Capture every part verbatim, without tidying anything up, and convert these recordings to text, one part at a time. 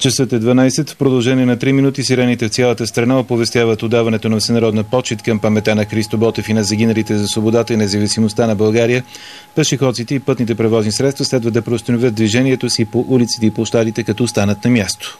Часът е дванайсет. В продължение на три минути сирените в цялата страна оповестяват отдаването на всенародна почит към памета на Христо Ботев и на загиналите за свободата и независимостта на България. Пешеходците и пътните превозни средства следва да преустановят движението си по улиците и площадите, като останат на място.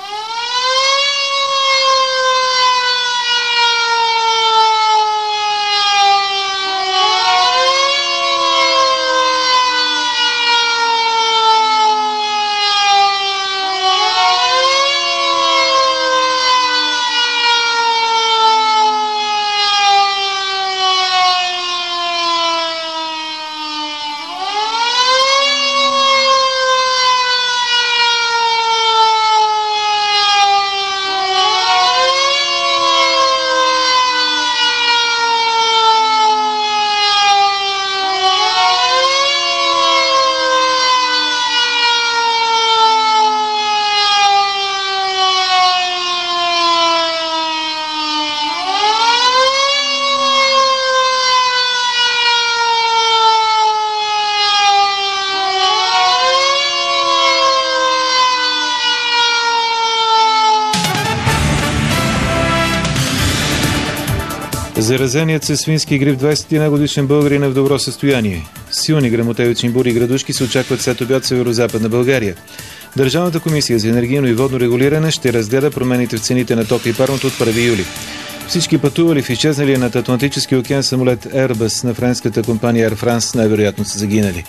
Заразеният със свински грип двайсет и една годишен българин е в добро състояние. Силни гръмотевични бури и градушки се очакват след обяд в северо-западна България. Държавната комисия за енергийно и водно регулиране ще разгледа промените в цените на тока и парното от първи юли. Всички пътували в изчезналия над Атлантическия океан самолет Airbus на френската компания Air France най-вероятно са загинали.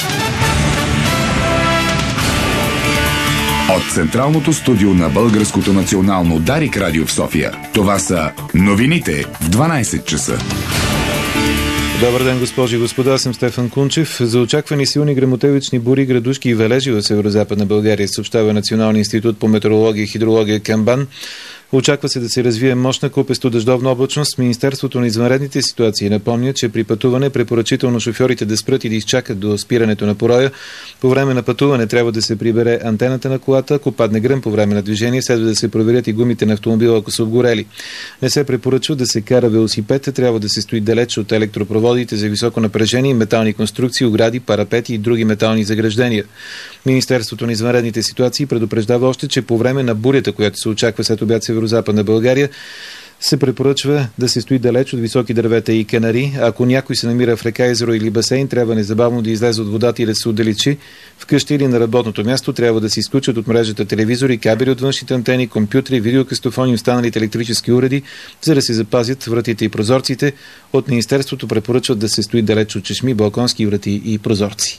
От централното студио на Българското национално Дарик радио в София. Това са новините в дванайсет часа. Добър ден, госпожи и господа, аз съм Стефан Кунчев. За очаквани силни гръмотевични бури, градушки и валежи в северо-западна България съобщава Националния институт по метеорология и хидрология към БАН. Очаква се да се развие мощна купесто-дъждовна облачност. Министерството на извънредните ситуации напомня, че при пътуване е препоръчително шофьорите да спрат и да изчакат до спирането на пороя. По време на пътуване трябва да се прибере антената на колата. Ако падне гръм по време на движение, следва да се проверят и гумите на автомобила, ако са обгорели. Не се препоръчва да се кара велосипед, трябва да се стои далеч от електропроводите за високо напрежение, метални конструкции, огради, парапети и други метални заграждения. Министерството на извънредните ситуации предупреждава още, че по време на бурята, която се очаква след обяд северо-западна България, се препоръчва да се стои далеч от високи дървета и канари. Ако някой се намира в река, езеро или басейн, трябва незабавно да излезе от водата и да се отдалечи. Вкъщи или на работното място трябва да се изключат от мрежата телевизори, кабели от външните антени, компютри, видеокастофони и останалите електрически уреди, за да се запазят вратите и прозорците. От Министерството препоръчват да се стои далеч от чешми, балконски врати и прозорци.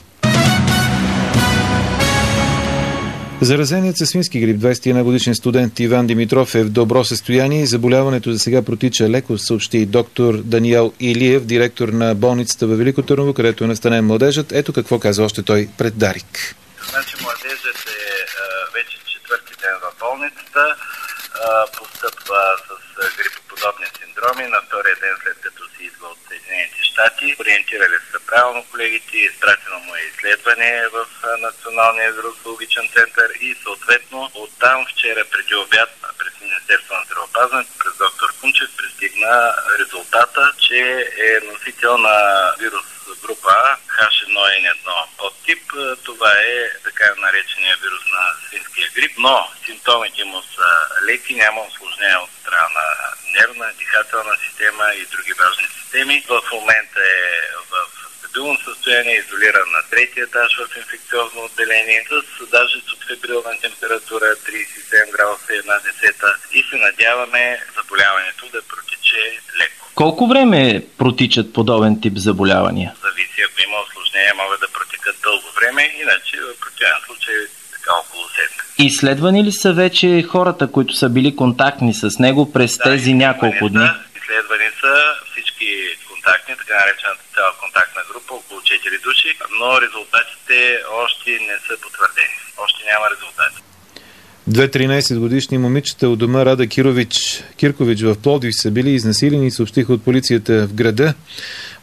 Заразеният със свински грип двайсет и една годишен студент Иван Димитров е в добро състояние и заболяването за сега протича леко, съобщи доктор Даниел Илиев, директор на болницата във Велико Търново, където е настанен младежът. Ето какво каза още той пред Дарик. Значи младежът е а, вече четвърти ден в болницата, а, постъпва с грипоподобни синдроми на втория ден след като се идва от Съединените щати. Ориентирали са правилно колегите, изпратено му е изследване в Националния вирусологичен център и съответно оттам вчера преди обяд през Министерството на здравеопазването, през доктор Кунчев, пристигна резултата, че е носител на вирус група А, Х едно Н едно подтип. Това е така наречения вирус на свинския грип, но симптомите му са леки, няма усложнения от страна на нервна, дихателна система и други важни системи. В момента е в стабилно състояние, изолиран на третия етаж в инфекциозно отделение, с даже субфебрилна температура трийсет и седем градуса и една десета и се надяваме заболяването да протече леко. Колко време протичат подобен тип заболявания? Зависи, ако има осложнения, могат да протекат дълго време, иначе в противен случай така около седмица. Изследвани ли са вече хората, които са били контактни с него през да, тези няколко дни? Изследвани са всички контактни, така наречената цяла контактна група, около четири души, но резултатите още не са потвърдени. Още няма резултати. Две тринайсетгодишни момичета от дома Рада Кирович, Киркович в Пловдив са били изнасилени и съобщиха от полицията в града.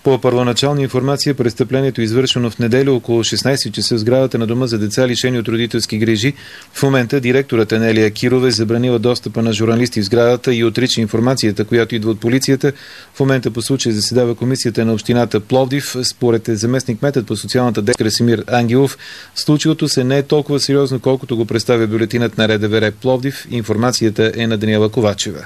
По първоначална информация, престъплението е извършено в неделя около шестнайсет часа в сградата на дома за деца, лишени от родителски грижи. В момента директорът Анелия Кирова е забранила достъпа на журналисти в сградата и отрича информацията, която идва от полицията. В момента по случай заседава комисията на общината Пловдив. Според заместник-кметът по социалната дейност Красимир Ангелов, случилото се не е толкова сериозно, колкото го представя бюлетинът на РДВР Пловдив. Информацията е на Даниела Ковачева.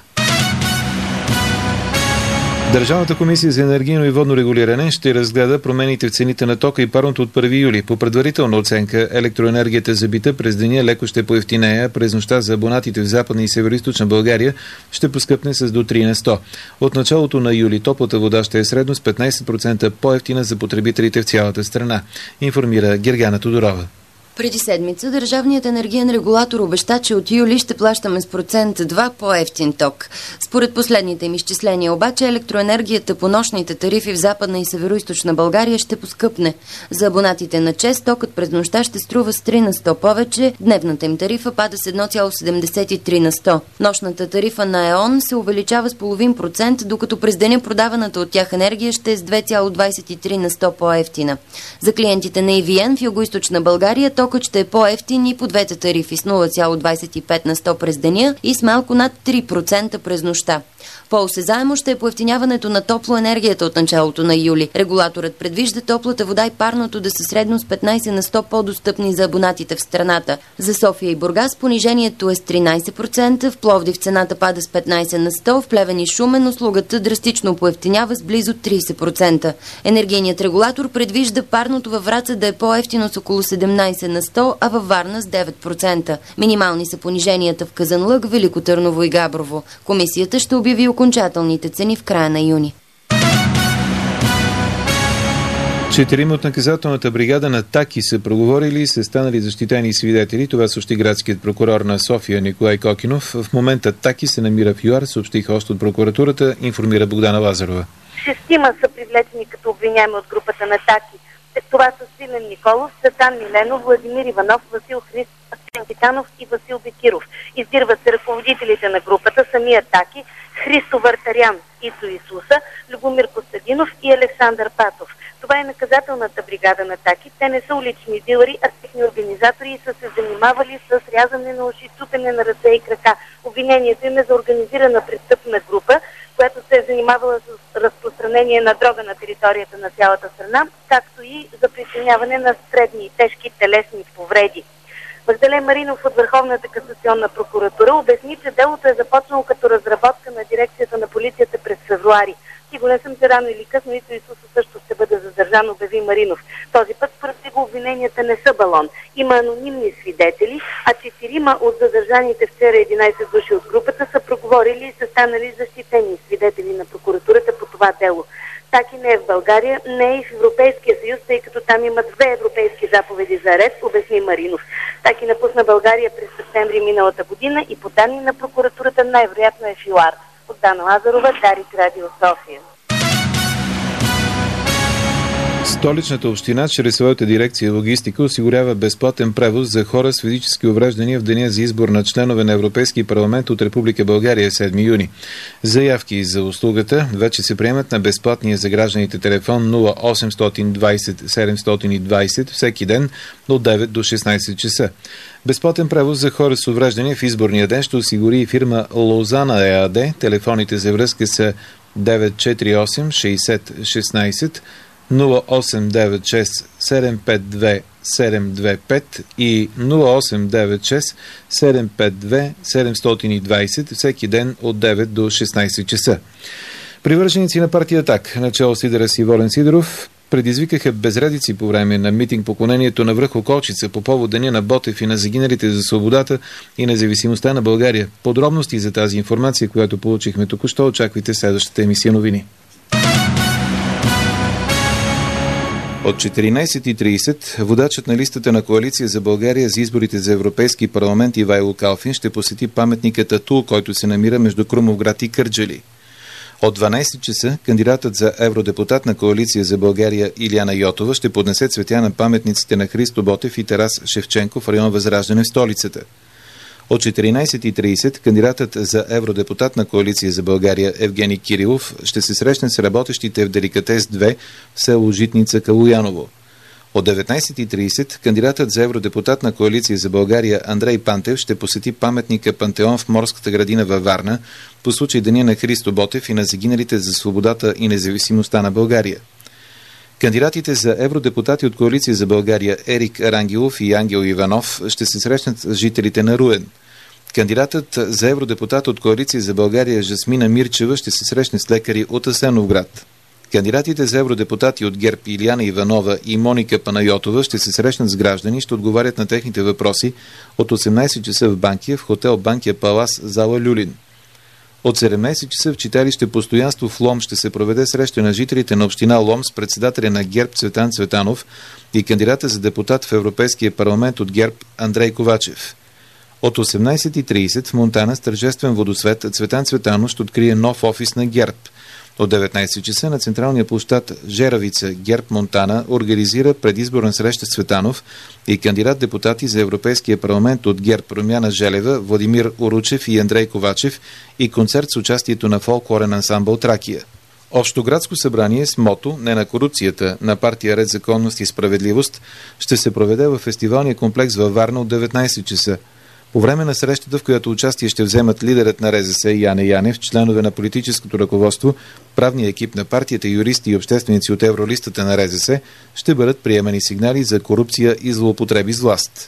Държавната комисия за енергийно и водно регулиране ще разгледа промените в цените на тока и парното от първи юли. По предварителна оценка, електроенергията за бита през деня леко ще поевтинее, през нощта за абонатите в Западна и Североизточна България ще поскъпне с до три на сто. От началото на юли топлата вода ще е средно с петнайсет процента по-евтина за потребителите в цялата страна, информира Гергана Тодорова. Преди седмица държавният енергиен регулатор обеща, че от юли ще плащаме с процент два по-евтин ток. Според последните им изчисления обаче, електроенергията по нощните тарифи в Западна и Североизточна България ще поскъпне. За абонатите на ЧЕЗ токът през нощта ще струва с три на сто повече, дневната им тарифа пада с едно цяло седемдесет и три на сто. Нощната тарифа на ЕОН се увеличава с половин процент, докато през деня продаваната от тях енергия ще е с две цяло двайсет и три на сто по-евтина. За клиентите на И Ви Ен в Югоизточна България токът ще е по-евтин и по двете тарифи с нула цяло двайсет и пет на сто през деня и с малко над три процента през нощта. По-осезаемо ще е поевтиняването на топлоенергията от началото на юли. Регулаторът предвижда топлата вода и парното да са средно с петнайсет на сто по-достъпни за абонатите в страната. За София и Бургас понижението е с тринайсет процента, в Пловдив цената пада с петнайсет на сто, в Плевен и Шумен услугата драстично поевтинява с близо трийсет процента. Енергийният регулатор предвижда парното във Враца да е по-евтино с около седемнайсет на сто, а във Варна с девет процента. Минимални са пониженията в Казанлък, Велико Търново и Габрово. Комисията ще обяви окончателните цени в края на юни. Четирима от наказателната бригада на Таки са проговорили и са станали защитени свидетели. Това съобщи градският прокурор на София Николай Кокинов. В момента Таки се намира в ЮАР, съобщиха още от прокуратурата, информира Богдана Лазарова. Шестима са привлечени като обвиняеми от групата на Таки. Това са Свилен Николов, Цветан Миленов, Владимир Иванов, Васил Христов, Асен Титанов и Васил Бекиров. Издирват се ръководителите на групата, самия Таки, Христо Вартарян, Ицо Исуса, Любомир Костадинов и Александър Патов. Това е наказателната бригада на Таки. Те не са улични дилъри, а техни организатори и са се занимавали с рязане на уши, чупене на ръце и крака. Обвинението им е за организирана престъпна група, която се е занимавала с разпространение на дрога на територията на цялата страна, както и за причиняване на средни и тежки телесни повреди. Магдален Маринов от Върховната касационна прокуратура обясни, че делото е започнало като разработка на дирекцията на полицията през февруари. Сигурен съм, че рано или късно Ицо Исуса също ще бъде задържан, обяви Маринов. Този път според него обвиненията не са балон. Има анонимни свидетели, а четирима от задържаните вчера единайсет души от групата са проговорили и са станали защитени свидетели на прокуратурата по това дело. Таки не е в България, не е и в Европейския съюз, тъй като там има две европейски заповеди за арест, обясни Маринов. Таки напусна България през септември миналата година и по данни на прокуратурата най-вероятно е в ЮАР. От Дана Лазарова, Дарик, Радио София. Столичната община чрез своята дирекция логистика осигурява безплатен превоз за хора с физически увреждания в деня за избор на членове на Европейския парламент от Република България седми юни. Заявки за услугата вече се приемат на безплатния за гражданите телефон нула осемстотин двайсет седемстотин и двайсет всеки ден от девет до шестнайсет часа. Безплатен превоз за хора с увреждания в изборния ден ще осигури и фирма Лозана ЕАД. Телефоните за връзка са девет четири осем шейсет шестнайсет, нула осем девет шест седем пет две седем две пет и нула осем девет шест седем пет две седемстотин и двайсет всеки ден от девет до шестнайсет часа. Привърженици на партия АТАК, начало с лидера си Волен Сидеров, предизвикаха безредици по време на митинг поклонението на връх Околчица по повод Деня на Ботев и на загиналите за свободата и независимостта на България. Подробности за тази информация, която получихме току-що, очаквайте следващата емисия новини. От четиринайсет и трийсет водачът на листата на Коалиция за България за изборите за Европейски парламент Ивайло Калфин ще посети паметника Татул, който се намира между Крумовград и Кърджали. От дванайсет часа кандидатът за евродепутат на Коалиция за България Илияна Йотова ще поднесе цветя на паметниците на Христо Ботев и Тарас Шевченко в район Възраждане в столицата. От четиринайсет и трийсет кандидатът за евродепутат на Коалиция за България Евгений Кирилов ще се срещне с работещите в Деликатес две в село Житница Калояново. От деветнайсет и трийсет кандидатът за евродепутат на Коалиция за България Андрей Пантев ще посети паметника Пантеон в Морската градина във Варна по случай Деня на Христо Ботев и на загиналите за свободата и независимостта на България. Кандидатите за евродепутати от Коалиция за България Ерик Рангелов и Ангел Иванов ще се срещнат с жителите на Руен. Кандидатът за евродепутат от Коалиция за България Жасмина Мирчева ще се срещне с лекари от Асеновград. Кандидатите за евродепутати от ГЕРБ Илияна Иванова и Моника Панайотова ще се срещнат с граждани и ще отговарят на техните въпроси от осемнайсет часа в Банкия в хотел Банкия Палас, зала Люлин. От седемнайсет часа в читалище Постоянство в Лом ще се проведе среща на жителите на община Лом с председателя на ГЕРБ Цветан Цветанов и кандидата за депутат в Европейския парламент от ГЕРБ Андрей Ковачев. От осемнайсет и трийсет в Монтана с тържествен водосвет Цветан Цветанов ще открие нов офис на ГЕРБ. От деветнайсет часа на централния площад Жеравица ГЕРБ Монтана организира предизборна среща с Цветанов и кандидат-депутати за Европейския парламент от ГЕРБ Румяна Желева, Владимир Уручев и Андрей Ковачев и концерт с участието на фолклорен ансамбъл Тракия. Общоградско събрание с мото "Не на корупцията" на партия Ред, законност и справедливост ще се проведе в фестивалния комплекс във Варна от деветнайсет часа. По време на срещата, в която участие ще вземат лидерът на РЗС Яне Янев, членове на политическото ръководство, правния екип на партията, юристи и общественици от евролистата на РЗС, ще бъдат приемани сигнали за корупция и злоупотреби с власт.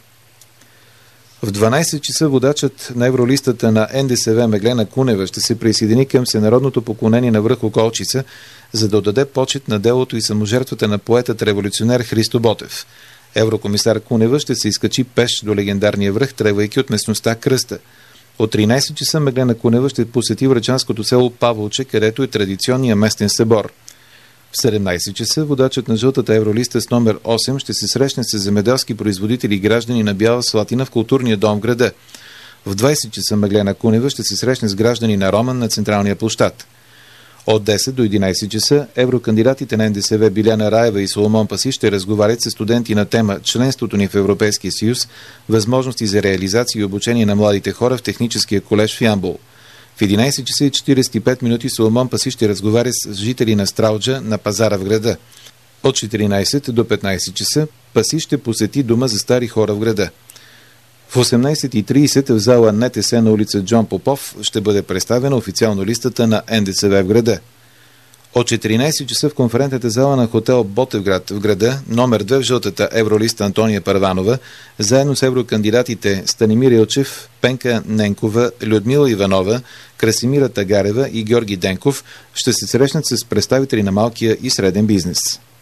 В дванайсет часа водачът на евролистата на Н Д С В Меглена Кунева ще се присъедини към всенародното поклонение на връх Околчица, за да отдаде почет на делото и саможертвата на поетът-революционер Христо Ботев. Еврокомисар Кунева ще се изкачи пеш до легендарния връх, тръгвайки от местността Кръста. От тринайсет часа Меглена Кунева ще посети врачанското село Паволче, където е традиционния местен събор. В седемнайсет часа водачът на жълтата евролиста с номер осем ще се срещне с земеделски производители и граждани на Бяла Слатина в културния дом в града. В двайсет часа Меглена Кунева ще се срещне с граждани на Роман на централния площад. От десет до единайсет часа еврокандидатите на Н Д С В Биляна Раева и Соломон Паси ще разговарят с студенти на тема "Членството ни в Европейския съюз, възможности за реализация и обучение на младите хора" в техническия колеж в Ямбол. В единайсет часа и четирийсет и пет минути Соломон Паси ще разговаря с жители на Стралджа на пазара в града. От четиринайсет до петнайсет часа Паси ще посети дома за стари хора в града. В осемнайсет и трийсет в зала Н Т С на улица Джон Попов ще бъде представена официално листата на Н Д С В в града. От четиринайсет часа в конферентната зала на хотел Ботевград в града, номер две в жълтата евролиста Антония Първанова, заедно с еврокандидатите Станимир Илчев, Пенка Ненкова, Людмила Иванова, Красимира Тагарева и Георги Денков, ще се срещнат с представители на малкия и среден бизнес.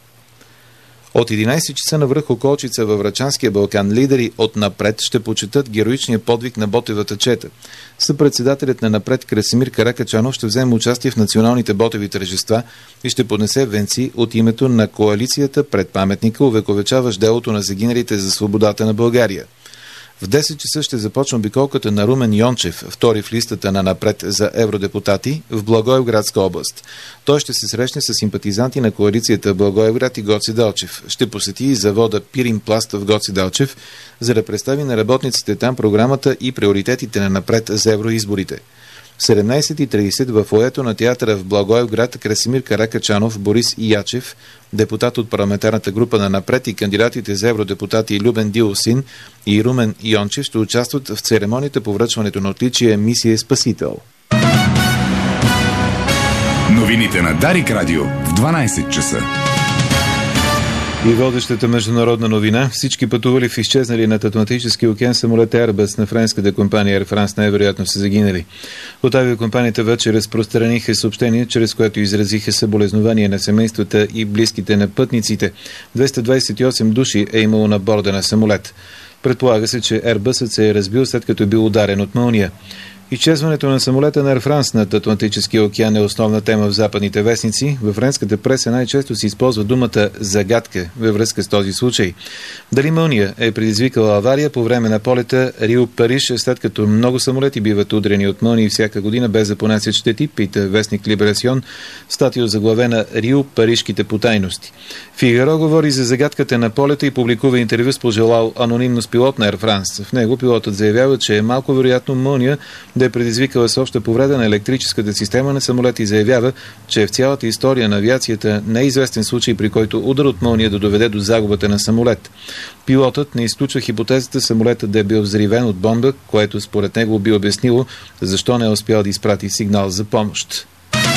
От единайсет часа на връх Околчица във Врачанския Балкан лидери от Напред ще почетат героичния подвиг на Ботевата чета. Съпредседателят на Напред Красимир Каракачанов ще вземе участие в националните Ботеви тържества и ще поднесе венци от името на коалицията пред паметника, увековечаващ делото на загиналите за свободата на България. В десет часа ще започне обиколката на Румен Йончев, втори в листата на Напред за евродепутати в Благоевградска област. Той ще се срещне с симпатизанти на коалицията в Благоевград и Гоци Делчев. Ще посети и завода Пирин Пласт в Гоци Делчев, за да представи на работниците там програмата и приоритетите на Напред за евроизборите. В седемнайсет и трийсет в фоайето на театъра в Благоевград Красимир Каракачанов, Борис Ячев, депутат от парламентарната група на Напред, и кандидатите за евродепутати Любен Дилосин и Румен Йончев ще участват в церемонията по връчването на отличие "Мисия Спасител". Новините на Дарик Радио в дванайсет часа. И водещата международна новина: всички пътували в изчезнали над Атлантическия океан самолет Airbus на френската компания Air France най-вероятно са загинали. От авиокомпанията вече разпространиха съобщение, чрез което изразиха съболезнования на семействата и близките на пътниците. двеста двайсет и осем души е имало на борда на самолет. Предполага се, че Airbusът се е разбил след като е бил ударен от мълния. Изчезването на самолета на Air France над Атлантическия океан е основна тема в западните вестници. Във френската преса най-често се използва думата загадка във връзка с този случай. Дали мълния е предизвикала авария по време на полета Рио-Париж, след като много самолети биват удрени от мълнии всяка година без да понасят щети, пита вестник Либерасион в статия заглавена Рио-Парижките потайности. Фигаро говори за загадката на полета и публикува интервю с пожелал анонимност пилот на Air France. В него пилотът заявява, че е малко вероятно мълния да е предизвикала с обща повреда на електрическата система на самолета и заявява, че в цялата история на авиацията не е известен случай, при който удар от мълния да доведе до загубата на самолет. Пилотът не изключва хипотезата самолетът да е бил взривен от бомба, което според него би обяснило защо не е успял да изпрати сигнал за помощ.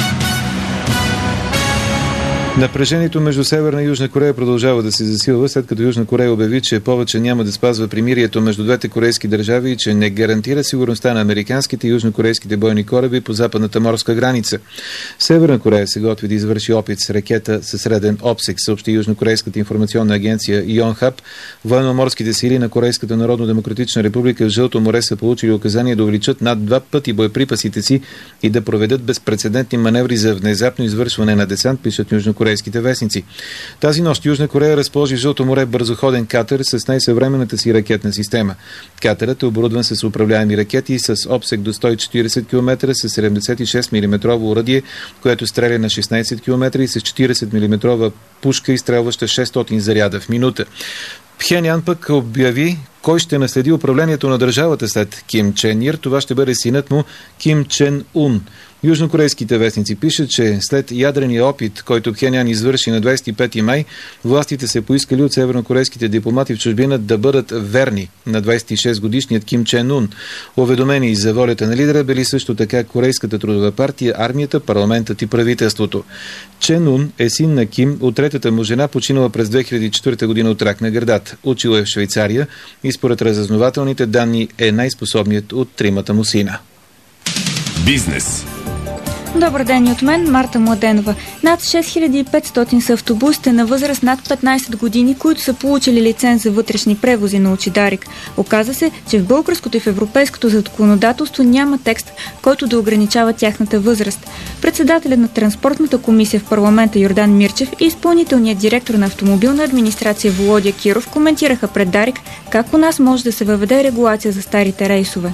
Напрежението между Северна и Южна Корея продължава да се засилва, след като Южна Корея обяви, че повече няма да спазва примирието между двете корейски държави и че не гарантира сигурността на американските и южнокорейските бойни кораби по западната морска граница. Северна Корея се готви да извърши опит с ракета със среден обсек, съобщи южнокорейската информационна агенция Йонхап. Военноморските сили на Корейската народно-демократична република в Жълто море са получили указание да увеличат над два пъти боеприпасите си и да проведат безпрецедентни маневри за внезапно извършване на десант, пишат южнокорейските вестници. Тази нощ Южна Корея разположи в Жълто море бързоходен катер с най-съвременната си ракетна система. Катерът е оборудван с управляеми ракети с обсек до сто и четиридесет километра с седемдесет и шест милиметрово оръдие, което стреля на шестнадесет километра и с четиридесет милиметрова пушка, изстрелваща шестстотин заряда в минута. Пхенян пък обяви кой ще наследи управлението на държавата след Ким Чен Ир. Това ще бъде синът му Ким Чен Ун. Южнокорейските вестници пишат, че след ядрения опит, който Пхенян извърши на двадесет и пети май, властите се поискали от севернокорейските дипломати в чужбина да бъдат верни на двадесет и шест годишният Ким Чен Ун. Уведомени за волята на лидера били също така Корейската трудова партия, армията, парламентът и правителството. Чен Ун е син на Ким от третата му жена, починала през две хиляди и четвърта година от рак на гърдата. Учил е в Швейцария и според разузнавателните данни е най-способният от тримата му сина. Бизнес. Добър ден и от мен, Марта Младенова. Над шест хиляди и петстотин са автобусите на възраст над петнадесет години, които са получили лиценз за вътрешни превози, научи Дарик. Оказа се, че в българското и в европейското законодателство няма текст, който да ограничава тяхната възраст. Председателят на Транспортната комисия в парламента Йордан Мирчев и изпълнителният директор на автомобилна администрация Володя Киров коментираха пред Дарик как у нас може да се въведе регулация за старите рейсове.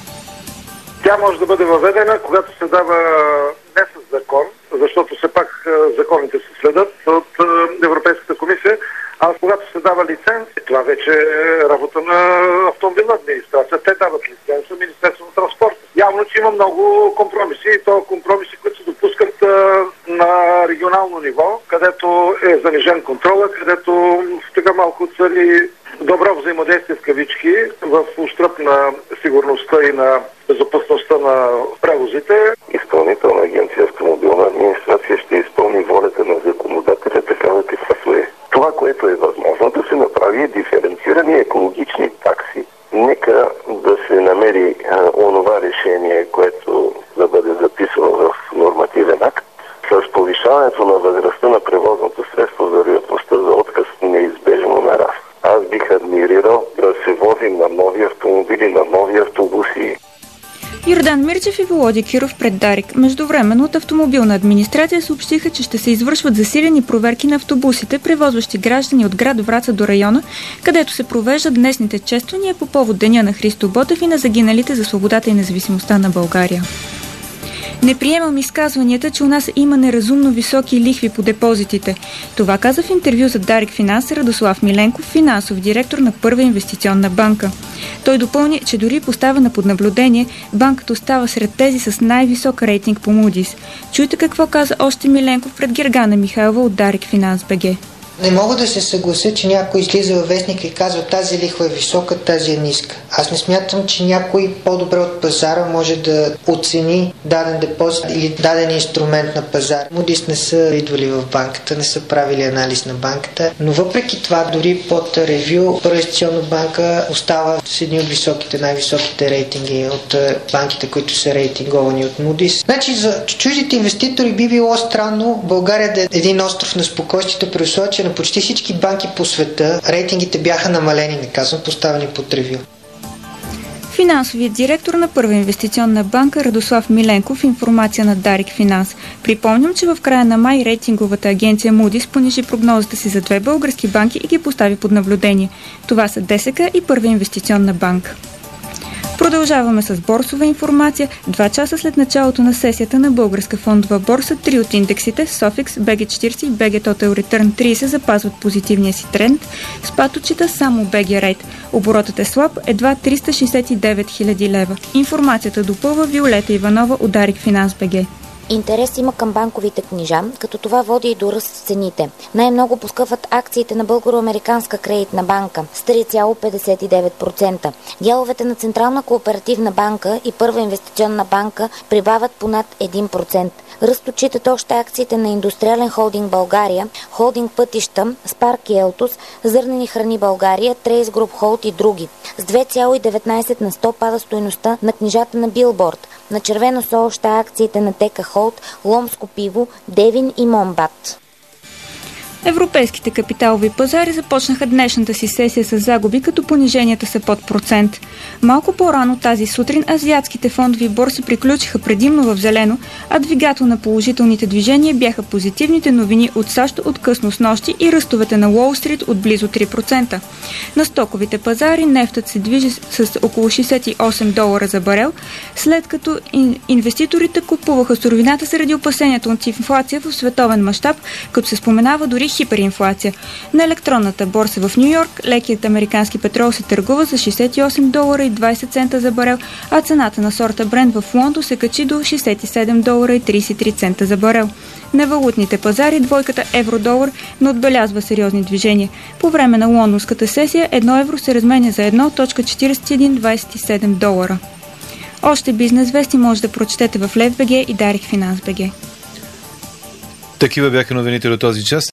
Тя може да бъде въведена, когато се дава не с закон, защото все пак законите се следят от Европейската комисия, а когато се дава лиценз, това вече е работа на автомобилна администрация. Те дават лиценз на Министерството на транспорта. Явно, че има много компромиси, и то компромиси, които се допускат на регионално ниво, където е занижен контрола, където така малко цари добро взаимодействие в кавички в ущръб на сигурността и на безопасността на превозите. Изпълнителна агенция автомобилна администрация ще изпълни волята на законодателя такава каквато е. Това, което е възможно да се направи, е диференцирани екологични такси. Нека да се намери а, онова решение, което да бъде записано в нормативен акт. С повишаването на възрастта на превозното средство, вероятността за отказ неизбежно нараства. Аз бих адмирирал да се возим на нови автомобили, на нови автобуси. Йордан Мирчев и Володя Киров пред Дарик. Междувременно от автомобилна администрация съобщиха, че ще се извършват засилени проверки на автобусите, превозващи граждани от град Враца до района, където се провеждат днесните чествания по повод Деня на Христо Ботев и на загиналите за свободата и независимостта на България. Не приемам изказванията, че у нас има неразумно високи лихви по депозитите. Това каза в интервю за Дарик Финанс Радослав Миленков, финансов директор на Първа инвестиционна банка. Той допълни, че дори поставена под наблюдение, банката остава сред тези с най-висок рейтинг по Moody's. Чуйте какво каза още Миленков пред Гергана Михайлова от Дарик Финанс БГ. Не мога да се съглася, че някой излиза във вестника и казва тази лихва е висока, тази е ниска. Аз не смятам, че някой по-добре от пазара може да оцени даден депозит или даден инструмент на пазара. Moody's не са идвали в банката, не са правили анализ на банката, но въпреки това, дори под ревю, Първа инвестиционна банка остава с едни от високите, най-високите рейтинги от банките, които са рейтинговани от Moody's. Значи за чуждите инвеститори би било странно България да е един остров на спокойствието, при условие, че на почти всички банки по света рейтингите бяха намалени, не казвам поставени под ревю. Финансовият директор на Първа инвестиционна банка Радослав Миленков, информация на Дарик Финанс. Припомням, че в края на май рейтинговата агенция Moody's понижи прогнозата си за две български банки и ги постави под наблюдение. Това са ДСК и Първа инвестиционна банка. Продължаваме с борсова информация. Два часа след началото на сесията на Българска фондова борса, три от индексите Софикс, БГ четирийсет и БГ Total Return трийсет запазват позитивния си тренд. Спад отчита само БГ Rate. Оборотът е слаб, едва триста шейсет и девет хиляди лева. Информацията допълва Виолета Иванова от Дарик Финанс БГ. Интерес има към банковите книжа, като това води и до ръст в цените. Най-много поскъпват акциите на Българо-американска кредитна банка с три цяло петдесет и девет процента. Дяловете на Централна кооперативна банка и Първа инвестиционна банка прибавят понад един процент. Ръст отчитат още акциите на Индустриален холдинг България, Холдинг Пътища, Спарк и Елтус, Зърнени храни България, Трейс Груп Холд и други. С две цяло и деветнайсет на сто пада стойността на книжата на Билборд. На червено са още акциите на Тека Холд, Ломско пиво, Девин и Момбат. Европейските капиталови пазари започнаха днешната си сесия с загуби, като пониженията са под процент. Малко по-рано тази сутрин азиатските фондови борси приключиха предимно в зелено, а двигател на положителните движения бяха позитивните новини от САЩ от късно снощи и ръстовете на Уол Стрит от близо три процента. На стоковите пазари нефтът се движи с около шейсет и осем долара за барел, след като инвеститорите купуваха суровината заради опасенията от инфлация в световен мащаб, като се споменава дори хиперинфлация. На електронната борса в Нью-Йорк лекият американски петрол се търгува за шейсет и осем долара и двайсет цента за барел, а цената на сорта Брент в Лондон се качи до шейсет и седем долара и трийсет и три цента за барел. На валутните пазари двойката евро-долар не отбелязва сериозни движения. По време на лондонската сесия едно евро се разменя за едно цяло четирийсет и един двайсет и седем долара. Още бизнес вести може да прочетете в Лев БГ и Дарик Финанс БГ. Такива бяха новините до този час.